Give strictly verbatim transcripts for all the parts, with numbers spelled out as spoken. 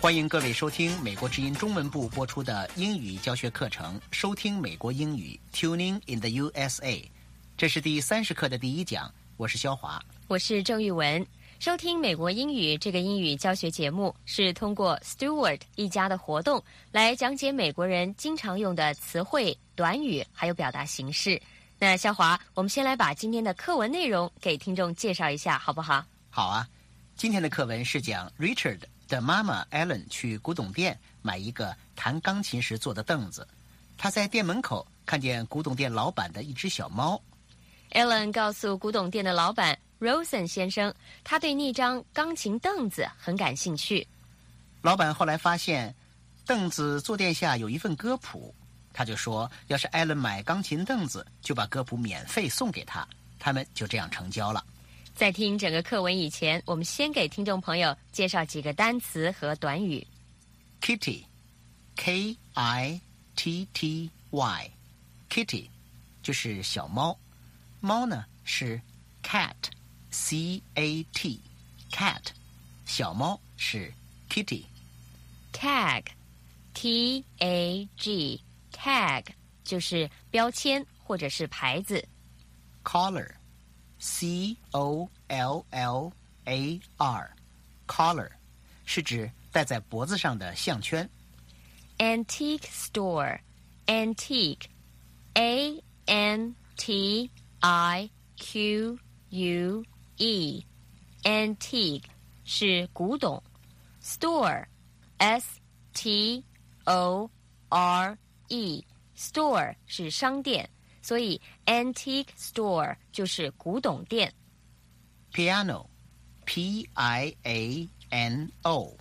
欢迎各位收听美国之音中文部播出的英语教学课程，收听美国英语 Tuning in the U S A。 这是第三十课的第一讲，我是肖华， 我是郑玉文。收听美国英语这个英语教学节目是通过 Stewart 一家的活动来讲解美国人经常用的词汇、短语还有表达形式。那肖华，我们先来把今天的课文内容给听众介绍一下好不好？ 好啊，今天的课文是讲 Richard的妈妈 Ellen 去古董店买一个弹钢琴时坐的凳子，她在店门口看见古董店老板的一只小猫。 Ellen 告诉古董店的老板 Rosen 先生，他对那张钢琴凳子很感兴趣。 老板后来发现凳子坐垫下有一份歌谱，他就说要是 Ellen 买钢琴凳子就把歌谱免费送给他，他们就这样成交了。 在听整个课文以前，我们先给听众朋友介绍几个单词和短语。 Kitty K I T T Y Kitty 就是小猫，猫呢是 cat C A T cat 小猫是 kitty。 Tag T A G Tag 就是标签或者是牌子。 Collar C O L L A R Collar 是指戴在脖子上的项圈。 Antique Store Antique A N T I Q U E Antique 是古董。 Store S T O R E Store 是商店，所以 Antique Store 就是古董店。 Piano P I A N O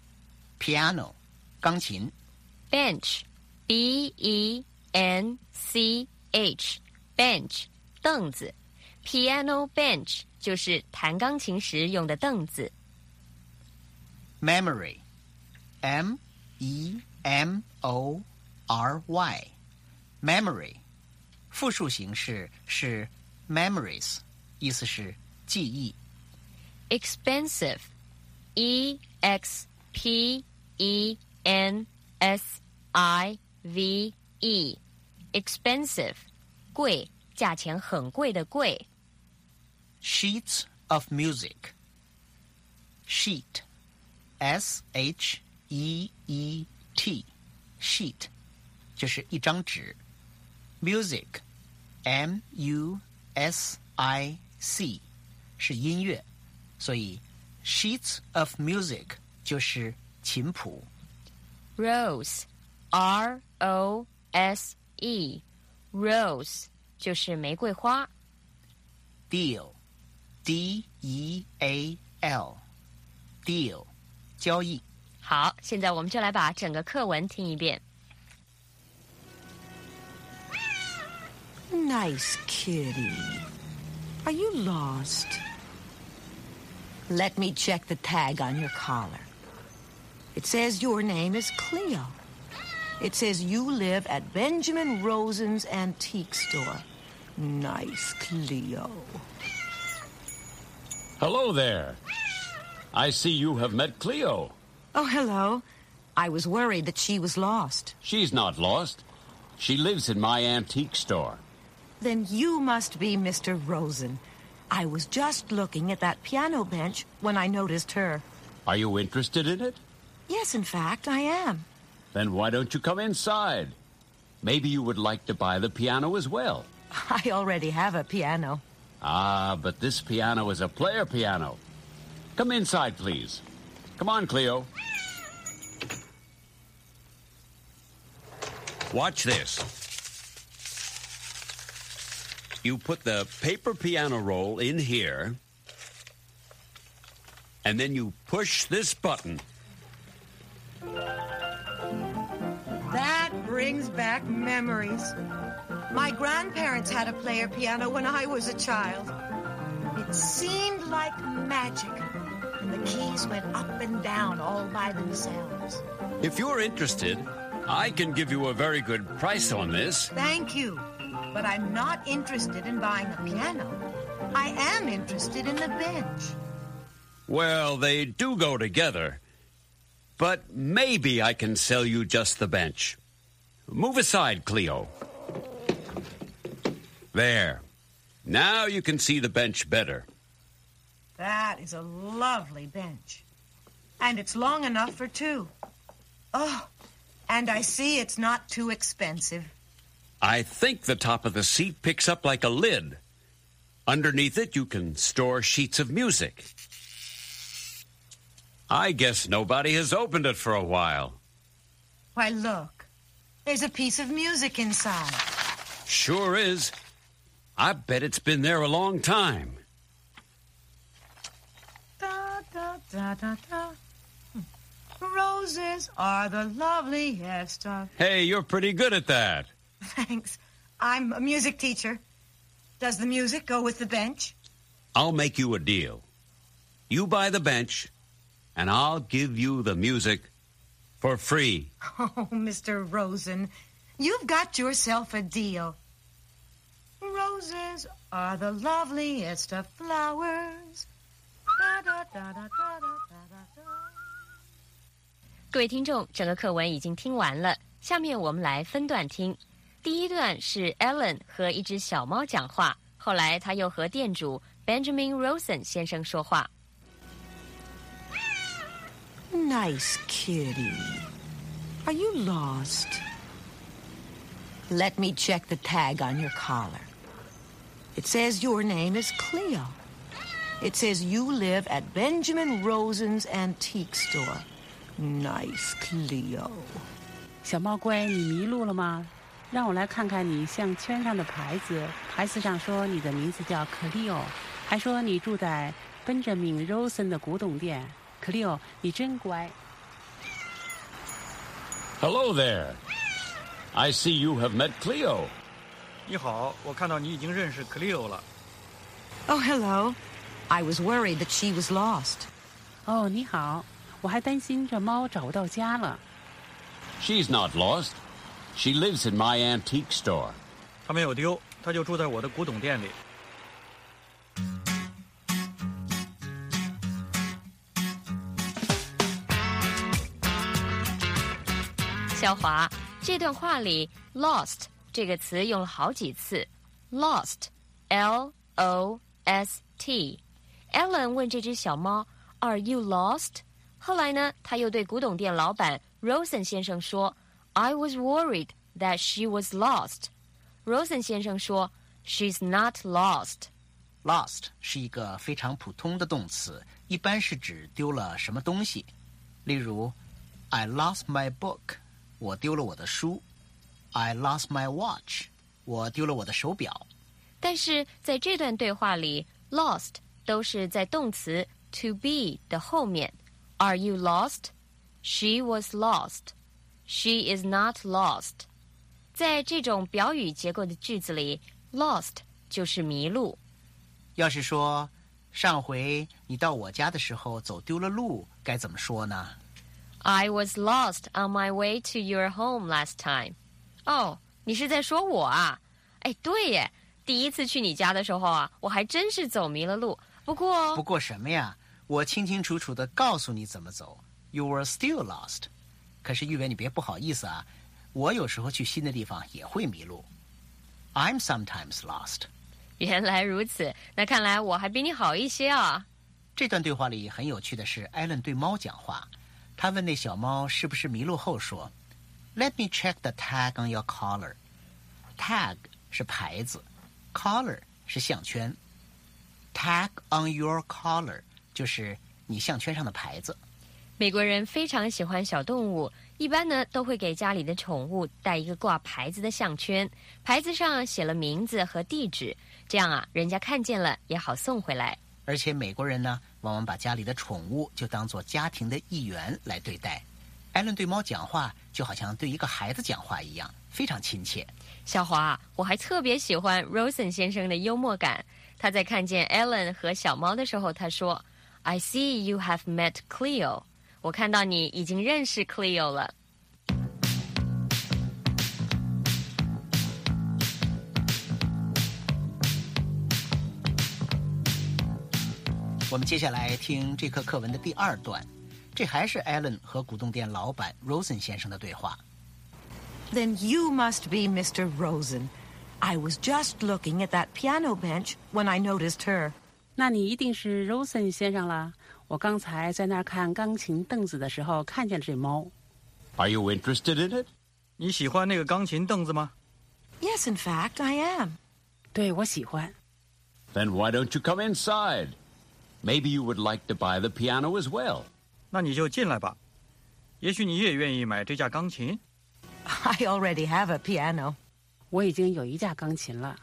Piano 钢琴。 Bench B E N C H Bench 凳子。 Piano bench 就是弹钢琴时用的凳子。 Memory M E M O R Y Memory 复数形式是 memories， 意思是记忆。 Expensive E X P E N S I V E Expensive 贵，价钱很贵的贵。 Sheets of music Sheet S H E E T Sheet 就是一张纸。 Music M U S I C 是音乐，所以 Sheets of music 就是琴谱。 Rose R O S E Rose 就是玫瑰花。 Deal D E A L Deal 交易。 好，现在我们就来把整个课文听一遍。 Nice kitty. Are you lost? Let me check the tag on your collar. It says your name is Cleo. It says you live at Benjamin Rosen's Antique Store. Nice, Cleo. Hello there. I see you have met Cleo. Oh, hello. I was worried that she was lost. She's not lost. She lives in my antique store. Then you must be Mister Rosen. I was just looking at that piano bench when I noticed her. Are you interested in it? Yes, in fact, I am. Then why don't you come inside? Maybe you would like to buy the piano as well. I already have a piano. Ah, but this piano is a player piano. Come inside, please. Come on, Cleo. Watch this. You put the paper piano roll in here, and then you push this button. That brings back memories. My grandparents had a player piano when I was a child. It seemed like magic, and the keys went up and down all by themselves. If you're interested, I can give you a very good price on this. Thank you, but I'm not interested in buying a piano. I am interested in the bench. Well, they do go together. but maybe I can sell you just the bench. Move aside, Cleo. There. Now you can see the bench better. That is a lovely bench. And it's long enough for two. Oh, and I see it's not too expensive. I think the top of the seat picks up like a lid. Underneath it, you can store sheets of music. I guess nobody has opened it for a while. Why, look. There's a piece of music inside. Sure is. I bet it's been there a long time. Da, da, da, da, da. Roses are the loveliest of... Hey, you're pretty good at that. Thanks. I'm a music teacher. Does the music go with the bench? I'll make you a deal. You buy the bench, and I'll give you the music for free. Oh, Mister Rosen, you've got yourself a deal. Roses are the loveliest of flowers. Da, da, da, da, da, da, da, da. 各位听众，整个课文已经听完了，下面我们来分段听。第一段是 Ellen 和一只小猫讲话，后来他又和店主 Benjamin Rosen 先生说话。 Nice kitty. Are you lost? Let me check the tag on your collar. It says your name is Cleo. It says you live at Benjamin Rosen's Antique Store. Nice, Cleo. 小猫乖，你迷路了吗？让我来看看你项圈上的牌子，牌子上说你的名字叫 Cleo， 还说你住在 Benjamin Rosen 的古董店。Cleo， 你真乖。 Hello there. I see you have met Cleo. 你好，我看到你已经认识 Cleo 了。 Oh, hello. I was worried that she was lost. 哦，你好，我还担心这猫找不到家了。 She's not lost. She lives in my antique store. 她没有丢，她就住在我的古董店里。 肖华，这段话里 lost 这个词用了好几次 lost L O S T Ellen 问这只小猫 Are you lost? 后来呢，他又对古董店老板 Rosen 先生说 I was worried that she was lost. Rosen 先生说 She's not lost. Lost 是一个非常普通的动词，一般是指丢了什么东西。例如 I lost my book. 我丢了我的书。I lost my watch. 我丢了我的手表。 但是在这段对话里 lost 都是在动词 to be 的后面。Are you lost? She was lost. She is not lost. 在这种表语结构的句子里 lost 就是迷路。 要是说上回你到我家的时候走丢了路，该怎么说呢？ I was lost on my way to your home last time. 哦，你是在说我啊？哎，对耶，第一次去你家的时候啊，我还真是走迷了路。不过， 不过什么呀？我清清楚楚地告诉你怎么走。You were still lost. 可是玉伟，你别不好意思啊，我有时候去新的地方也会迷路。I'm sometimes lost. 原来如此，那看来我还比你好一些啊。 这段对话里很有趣的是，艾伦对猫讲话。他问那小猫是不是迷路后说 Let me check the tag on your collar. Tag 是牌子， collar 是项圈。Tag on your collar 就是你项圈上的牌子。 美国人非常喜欢小动物，一般呢都会给家里的宠物带一个挂牌子的项圈，牌子上写了名字和地址，这样啊人家看见了也好送回来。 而且美国人呢往往把家里的宠物就当作家庭的一员来对待。艾伦对猫讲话就好像对一个孩子讲话一样，非常亲切。 小华，我还特别喜欢 Rosen 先生的幽默感。他在看见 Ellen 和小猫的时候，他说 I see you have met Cleo. 我看到你已经认识 Cleo 了。 我们接下来听这课课文的第二段。 这还是 Ellen 和古董店老板 Rosen 先生的对话。 Then you must be Mister Rosen. I was just looking at that piano bench when I noticed her. 那你一定是 Rosen 先生啦。我刚才在那儿看钢琴凳子的时候看见了这猫。 Are you interested in it? 你喜欢那个钢琴凳子吗？ Yes, in fact, I am. 对，我喜欢。 Then why don't you come inside? Maybe you would like to buy the piano as well. 那你就进来吧，也许你也愿意买这架钢琴。 I already have a piano. 我已经有一架钢琴了。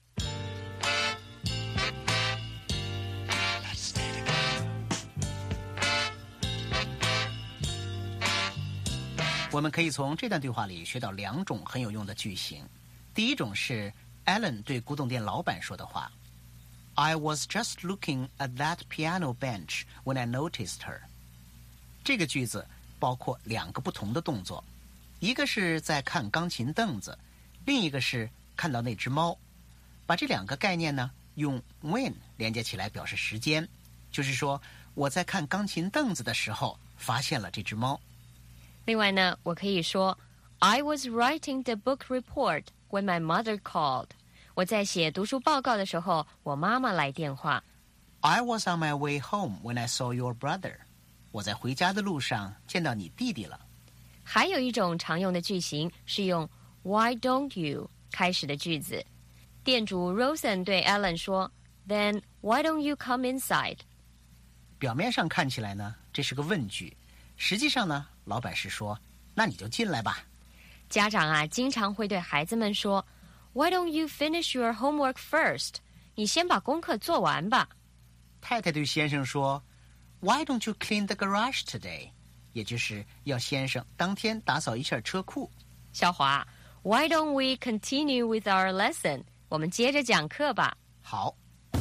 我们可以从这段对话里学到两种很有用的句型。第一种是 Ellen 对古董店老板说的话 I was just looking at that piano bench when I noticed her. 这个句子包括两个不同的动作，一个是在看钢琴凳子，另一个是看到那只猫。把这两个概念呢用 when 连接起来表示时间，就是说我在看钢琴凳子的时候发现了这只猫。 另外呢，我可以说 I was writing the book report when my mother called. 我在写读书报告的时候，我妈妈来电话。 I was on my way home when I saw your brother. 我在回家的路上见到你弟弟了。 还有一种常用的句型是用 Why don't you 开始的句子。店主 Rosen 对 Ellen 说 Then why don't you come inside? 表面上看起来呢，这是个问句，实际上呢，老板是说那你就进来吧。 家长啊，经常会对孩子们说 Why don't you finish your homework first? 你先把功课做完吧。 太太对先生说 Why don't you clean the garage today? 也就是要先生当天打扫一下车库。 小华 Why don't we continue with our lesson? 我们接着讲课吧。 好。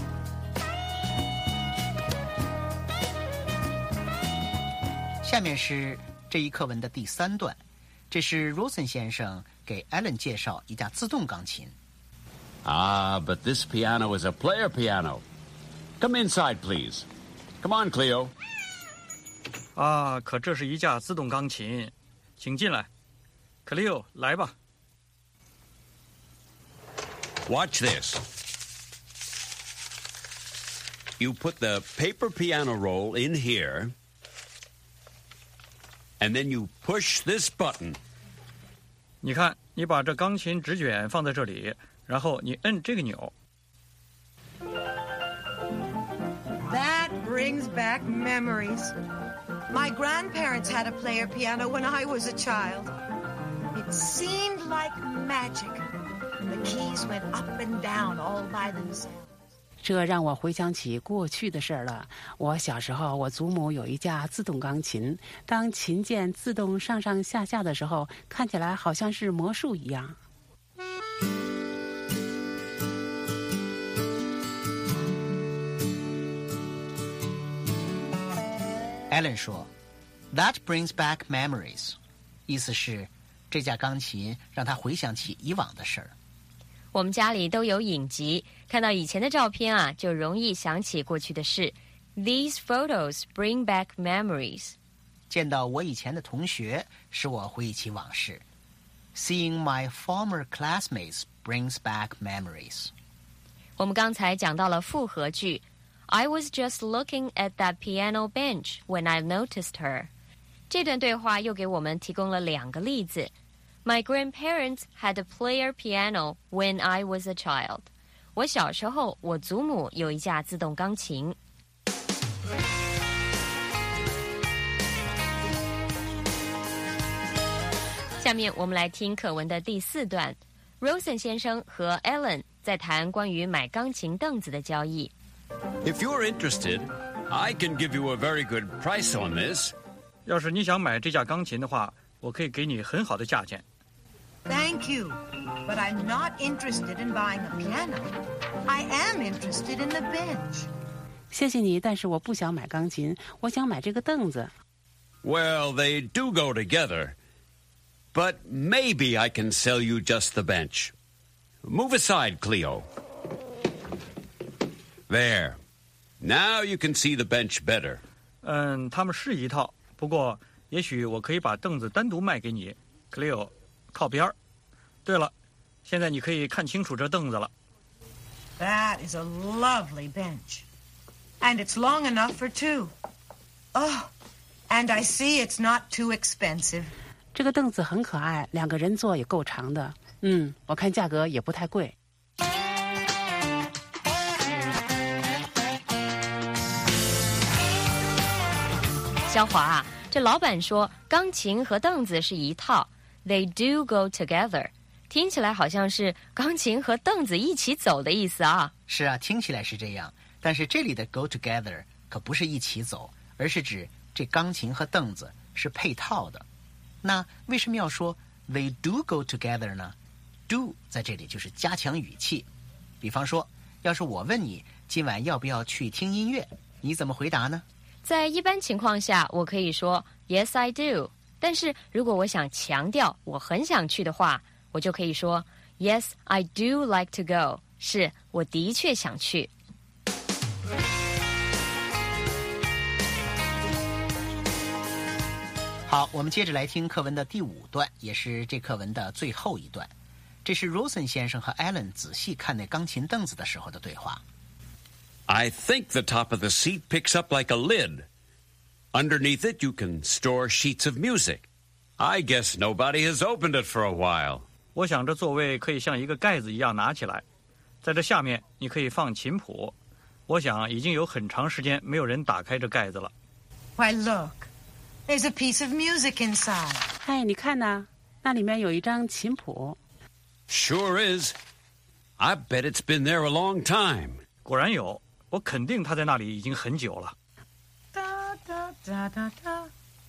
下面是这一课文的第三段，这是 Rosen 先生给 Ellen 介绍一架自动钢琴。 Ah, but this piano is a player piano. Come inside, please. Come on, Cleo. 啊，可这是一架自动钢琴，请进来。Cleo，来吧。 Watch this. You put the paper piano roll in here, and then you push this button. 你看，你把这钢琴纸卷放在这里，然后你摁这个钮。 That brings back memories. My grandparents had a player piano when I was a child. It seemed like magic. The keys went up and down all by themselves. 这让我回想起过去的事儿了。我小时候，我祖母有一架自动钢琴，当琴键自动上上下下的时候，看起来好像是魔术一样。 Ellen 说 That brings back memories. 意思是这架钢琴让他回想起以往的事儿。 我们家里都有影集，看到以前的照片啊，就容易想起过去的事。These photos bring back memories. 见到我以前的同学，使我回忆起往事。Seeing my former classmates brings back memories. 我们刚才讲到了复合句 I was just looking at that piano bench when I noticed her. 这段对话又给我们提供了两个例子。My grandparents had a player piano when I was a child. 我小时候，我祖母有一架自动钢琴。下面我们来听课文的第四段。Rosen 先生和 Ellen 在谈关于买钢琴凳子的交易。 If you're interested, I can give you a very good price on this. 要是你想买这架钢琴的话，我可以给你很好的价钱。 Thank you, but I'm not interested in buying a piano. I am interested in the bench. 谢谢你，但是我不想买钢琴，我想买这个凳子。 Well, they do go together. But maybe I can sell you just the bench. Move aside, Cleo. There. Now you can see the bench better. 嗯，他们是一套， 不过也许我可以把凳子单独卖给你 Cleo 靠边儿。对了，现在你可以看清楚这凳子了。 That is a lovely bench. And it's long enough for two. Oh, and I see it's not too expensive. 这个凳子很可爱，两个人坐也够长的。嗯，我看价格也不太贵。 肖华啊，这老板说钢琴和凳子是一套 ，They do go together， 听起来好像是钢琴和凳子一起走的意思啊。 是啊，听起来是这样，但是这里的 go together 可不是一起走，而是指这钢琴和凳子是配套的。那为什么要说 they do go together 呢？ do 在这里就是加强语气。比方说，要是我问你今晚要不要去听音乐，你怎么回答呢？ 在一般情况下，我可以说 Yes, I do。但是如果我想强调我很想去的话，我就可以说 Yes, I do like to go。是，我的确想去。 好，我们接着来听课文的第五段，也是这课文的最后一段。这是 Rosen 先生和 Alan 仔细看那钢琴凳子的时候的对话。 I think the top of the seat picks up like a lid. Underneath it, you can store sheets of music. I guess nobody has opened it for a while. 我想这座位可以像一个盖子一样拿起来，在这下面你可以放琴谱。我想已经有很长时间没有人打开这盖子了。 Why, look. There's a piece of music inside. 嗨，你看呐，那里面有一张琴谱。 Sure is. I bet it's been there a long time. 果然有，我肯定他在那里已经很久了。 Da, da, da, da, da.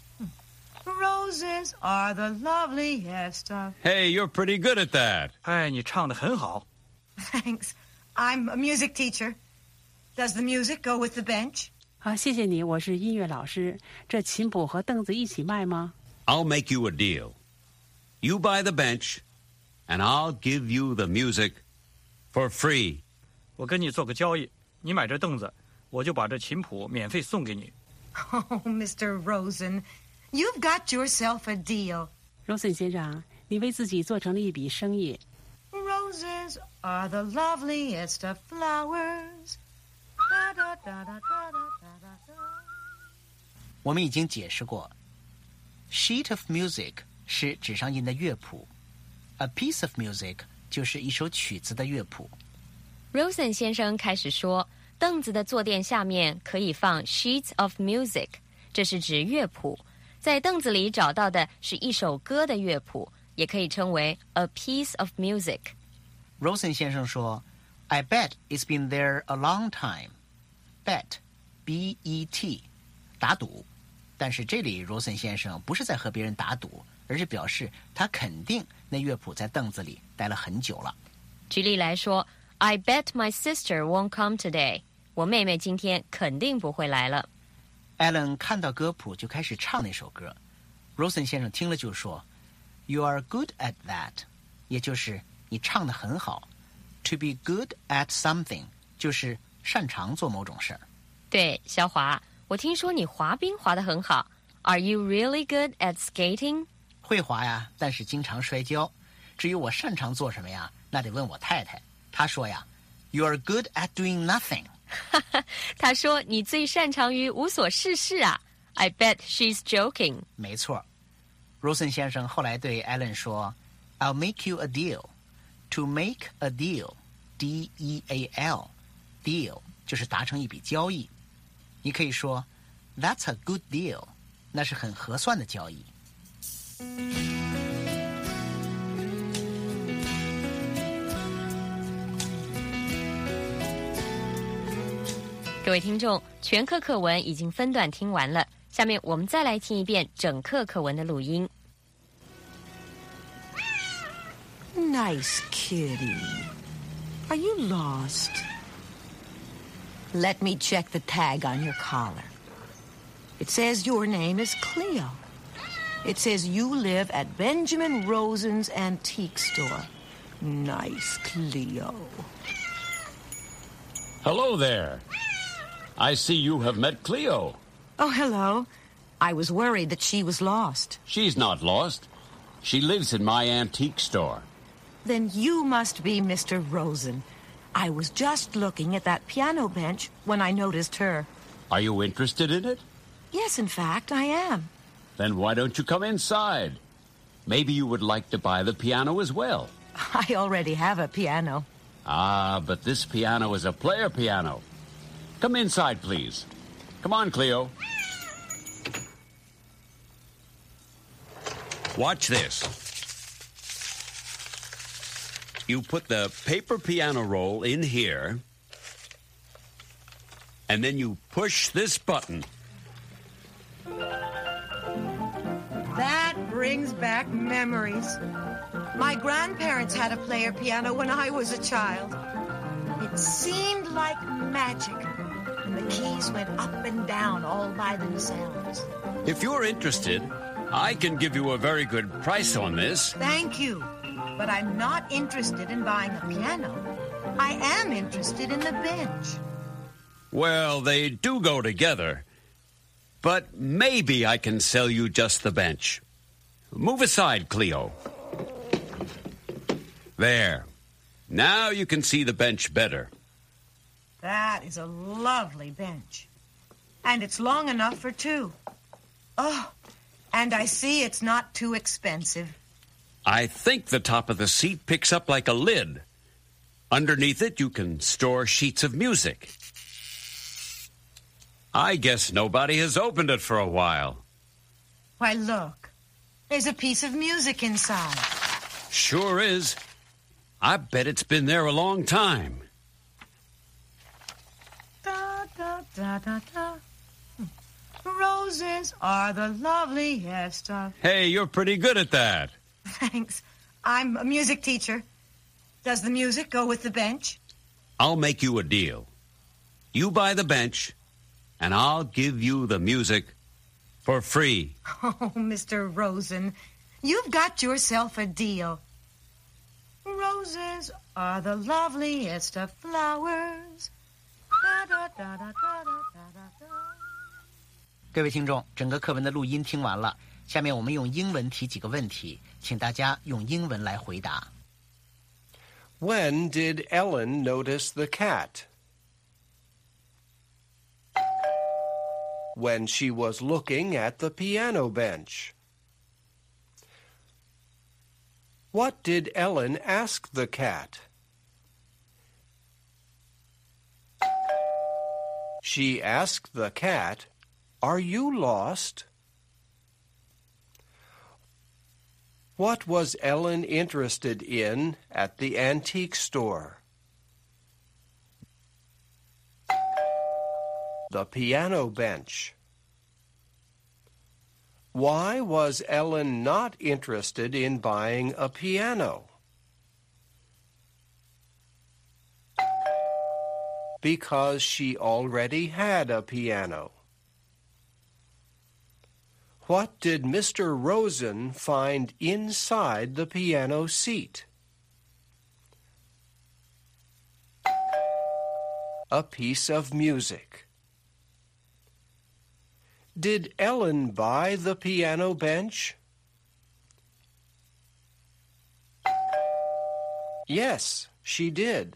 Roses are the loveliest of... Hey, you're pretty good at that. 哎，你唱得很好。 Thanks. I'm a music teacher. Does the music go with the bench? 啊，谢谢你，我是音乐老师。这琴谱和凳子一起卖吗？ I'll make you a deal. You buy the bench, and I'll give you the music for free. 我跟你做个交易，你买这凳子，我就把这琴谱免费送给你。 Oh, Mister Rosen, you've got yourself a deal. Rosen 先生，你为自己做成了一笔生意。 Roses are the loveliest of flowers. Da, da, da, da, da, da, da, da. 我们已经解释过 sheet of music 是纸上印的乐谱， a piece of music 就是一首曲子的乐谱。 Rosen 先生开始说，凳子的坐垫下面可以放 sheets of music， 这是指乐谱。在凳子里找到的是一首歌的乐谱，也可以称为 a piece of music。 Rosen 先生说 I bet it's been there a long time. Bet, B E T 打赌。但是这里 Rosen 先生不是在和别人打赌，而是表示他肯定那乐谱在凳子里待了很久了。 举例来说， I bet my sister won't come today。 我妹妹今天肯定不会来了。 Alan 看到歌谱就开始唱那首歌。 Rosen 先生听了就说 You are good at that， 也就是你唱得很好。 To be good at something 就是擅长做某种事儿。 对，肖华，我听说你滑冰滑得很好。 Are you really good at skating？ 会滑呀，但是经常摔跤。至于我擅长做什么呀，那得问我太太。她说呀 You are good at doing nothing。 他说你最擅长于无所事事啊。 I bet she's joking。 没错。 Rosen 先生后来对 Alan 说 I'll make you a deal。 To make a deal D E A L Deal 就是达成一笔交易。你可以说 That's a good deal， 那是很合算的交易。 各位听众，全课课文已经分段听完了，下面我们再来听一遍整课课文的录音。 Nice kitty. Are you lost? Let me check the tag on your collar. It says your name is Cleo. It says you live at Benjamin Rosen's Antique Store. Nice, Cleo. Hello there. I see you have met Cleo. Oh, hello. I was worried that she was lost. She's not lost. She lives in my antique store. Then you must be Mister Rosen. I was just looking at that piano bench when I noticed her. Are you interested in it? Yes, in fact, I am. Then why don't you come inside? Maybe you would like to buy the piano as well. I already have a piano. Ah, but this piano is a player piano. Come inside, please. Come on, Cleo. Watch this. You put the paper piano roll in here, and then you push this button. That brings back memories. My grandparents had a player piano when I was a child. It seemed like magic, and the keys went up and down all by themselves. If you're interested, I can give you a very good price on this. Thank you, but I'm not interested in buying a piano. I am interested in the bench. Well, they do go together. But maybe I can sell you just the bench. Move aside, Cleo. There. Now you can see the bench better. That is a lovely bench. And it's long enough for two. Oh, and I see it's not too expensive. I think the top of the seat picks up like a lid. Underneath it, you can store sheets of music. I guess nobody has opened it for a while. Why, look. There's a piece of music inside. Sure is. I bet it's been there a long time. Da, da, da, da, da. Roses are the loveliest of... Hey, you're pretty good at that. Thanks. I'm a music teacher. Does the music go with the bench? I'll make you a deal. You buy the bench, and I'll give you the music for free. Oh, Mister Rosen, you've got yourself a deal. Roses are the loveliest of flowers. Da, da, da, da, da, da, da, da. 各位听众，整个课文的录音听完了，下面我们用英文提几个问题，请大家用英文来回答。 When did Ellen notice the cat? When she was looking at the piano bench. What did Ellen ask the cat? She asked the cat, "Are you lost?" What was Ellen interested in at the antique store? The piano bench. Why was Ellen not interested in buying a piano? Because she already had a piano. What did Mister Rosen find inside the piano seat? A piece of music. Did Ellen buy the piano bench? Yes, she did.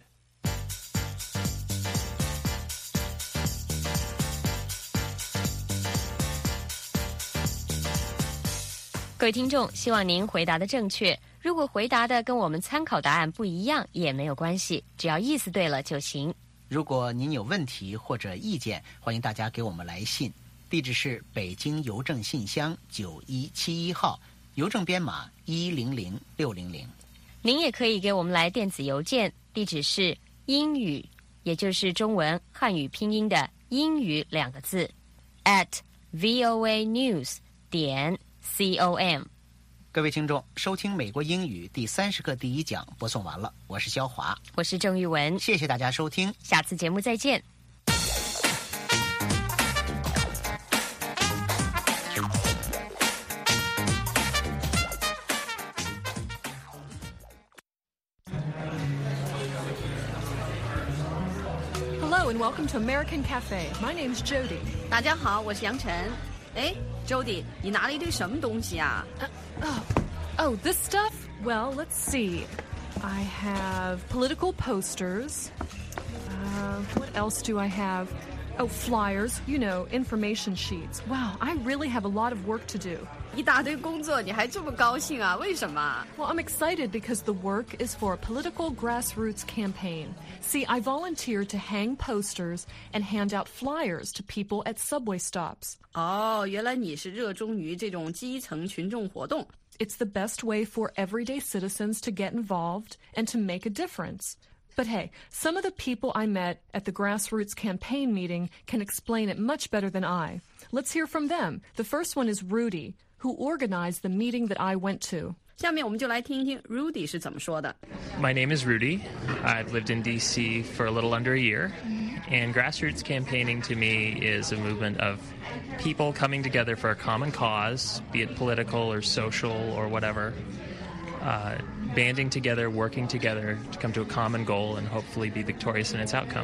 各位听众，希望您回答的正确。如果回答的跟我们参考答案不一样，也没有关系，只要意思对了就行。 如果您有问题或者意见，欢迎大家给我们来信，地址是北京邮政信箱九一七一号，邮政编码一零零六零零。 您也可以给我们来电子邮件，地址是英语，也就是中文汉语拼音的英语两个字 at voa news 点 com。 各位听众，收听美国英语第三十课第一讲播送完了，我是肖华， 我是郑玉文， 谢谢大家收听， 下次节目再见。 Hello and welcome to American Cafe. My name's Jody. 大家好，我是杨晨。哎， Jody， 你拿了一堆什么东西啊？ Uh, oh, oh, this stuff? Well, let's see. I have political posters. Uh, what else do I have? Oh, flyers, you know, information sheets. Wow, I really have a lot of work to do. 一大堆工作，你还这么高兴啊？为什么？ Well, I'm excited because the work is for a political grassroots campaign. See, I volunteered to hang posters and hand out flyers to people at subway stops. 哦，原来你是热衷于这种基层群众活动。 It's the best way for everyday citizens to get involved and to make a difference. But hey, some of the people I met at the grassroots campaign meeting can explain it much better than I. Let's hear from them. The first one is Rudy, who organized the meeting that I went to. 下面我们就来听一听 Rudy 是怎么说的。 My name is Rudy. I've lived in D C for a little under a year. And grassroots campaigning to me is a movement of people coming together for a common cause, be it political or social or whatever. Uh, banding together, working together to come to a common goal and hopefully be victorious in its outcome.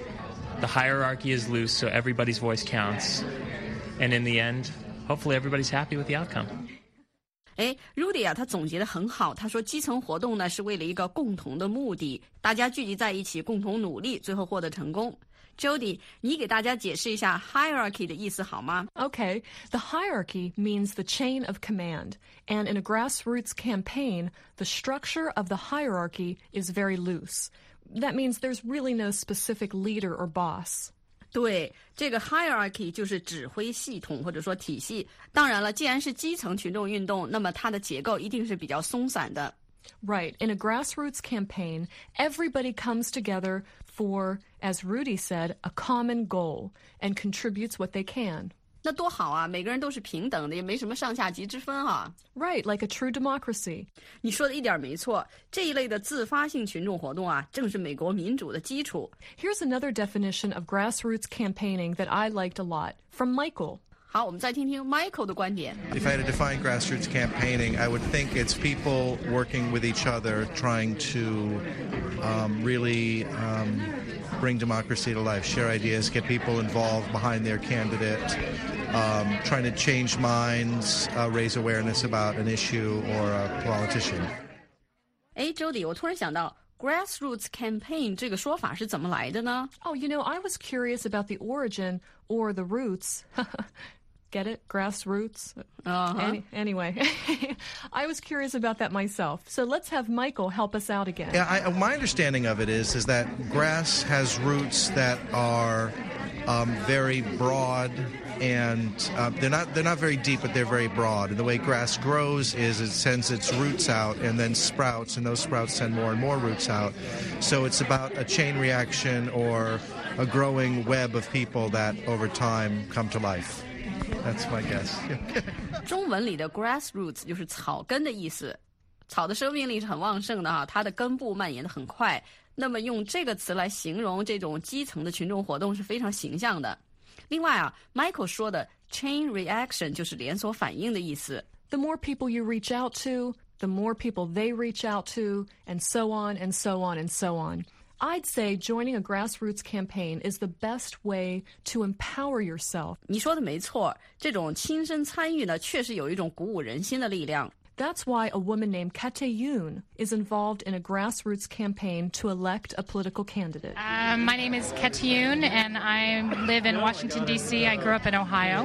The hierarchy is loose, so everybody's voice counts. And in the end, hopefully everybody's happy with the outcome. 哎 ，Rudy 啊，他总结得很好。他说，基层活动呢是为了一个共同的目的，大家聚集在一起，共同努力，最后获得成功。Jody， 你给大家解释一下 hierarchy 的意思好吗？ Okay, the hierarchy means the chain of command. And in a grassroots campaign, the structure of the hierarchy is very loose. That means there's really no specific leader or boss. 对，这个 hierarchy 就是指挥系统或者说体系。当然了，既然是基层群众运动，那么它的结构一定是比较松散的。 Right. In a grassroots campaign, everybody comes together for, as Rudy said, a common goal and contributes what they can. 那多好啊，每个人都是平等的，也没什么上下级之分啊。 Right, like a true democracy. 你说的一点没错，这一类的自发性群众活动啊，正是美国民主的基础。 Here's another definition of grassroots campaigning that I liked a lot, from Michael. 好，我们再听听 Michael 的观点。 If I had to define grassroots campaigning, I would think it's people working with each other, trying to um, really um, bring democracy to life, share ideas, get people involved behind their candidate, um, trying to change minds, uh, raise awareness about an issue or a politician. 哎 Jody， 我突然想到 grassroots campaign 这个说法是怎么来的呢？ Oh, you know, I was curious about the origin or the roots. Get it? Grassroots? Uh-huh. Any, anyway, I was curious about that myself. So let's have Michael help us out again. Yeah, I, my understanding of it is is that grass has roots that are um, very broad, and uh, they're not they're not very deep, but they're very broad. And the way grass grows is it sends its roots out and then sprouts, and those sprouts send more and more roots out. So it's about a chain reaction or a growing web of people that over time come to life. That's my guess. 中文里的 grassroots 就是草根的意思，草的生命力是很旺盛的哈，它的根部蔓延得很快。那么用这个词来形容这种基层的群众活动是非常形象的。另外啊 ，Michael 说的 chain reaction 就是连锁反应的意思。 The more people you reach out to, the more people they reach out to, and so on and so on and so on. I'd say joining a grassroots campaign is the best way to empower yourself. 你说的没错，这种亲身参与呢，确实有一种鼓舞人心的力量。 That's why a woman named Kate Yoon is involved in a grassroots campaign to elect a political candidate. Uh, my name is Kate Yoon, and I live in Washington, D C I grew up in Ohio.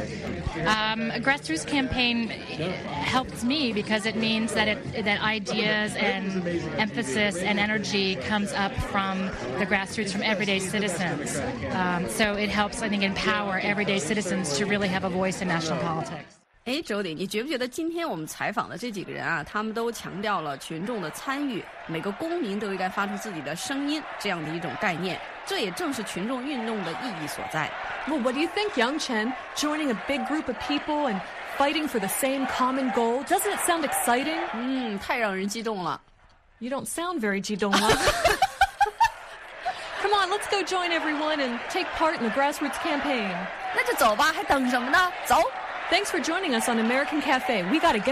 Um, a grassroots campaign helps me because it means that, it, that ideas and emphasis and energy comes up from the grassroots, from everyday citizens. Um, so it helps, I think, empower everyday citizens to really have a voice in national politics. 哎 Jody， 你觉不觉得今天我们采访的这几个人啊，他们都强调了群众的参与，每个公民都应该发出自己的声音这样的一种概念，这也正是群众运动的意义所在。 Well, what do you think, Yang Chen? Joining a big group of people and fighting for the same common goal, doesn't it sound exciting? 嗯，太让人激动了。 You don't sound very 激动了。Come on, let's go join everyone and take part in the grassroots campaign. 那就走吧，还等什么呢？走。 Thanks for joining us on American Cafe. We gotta go.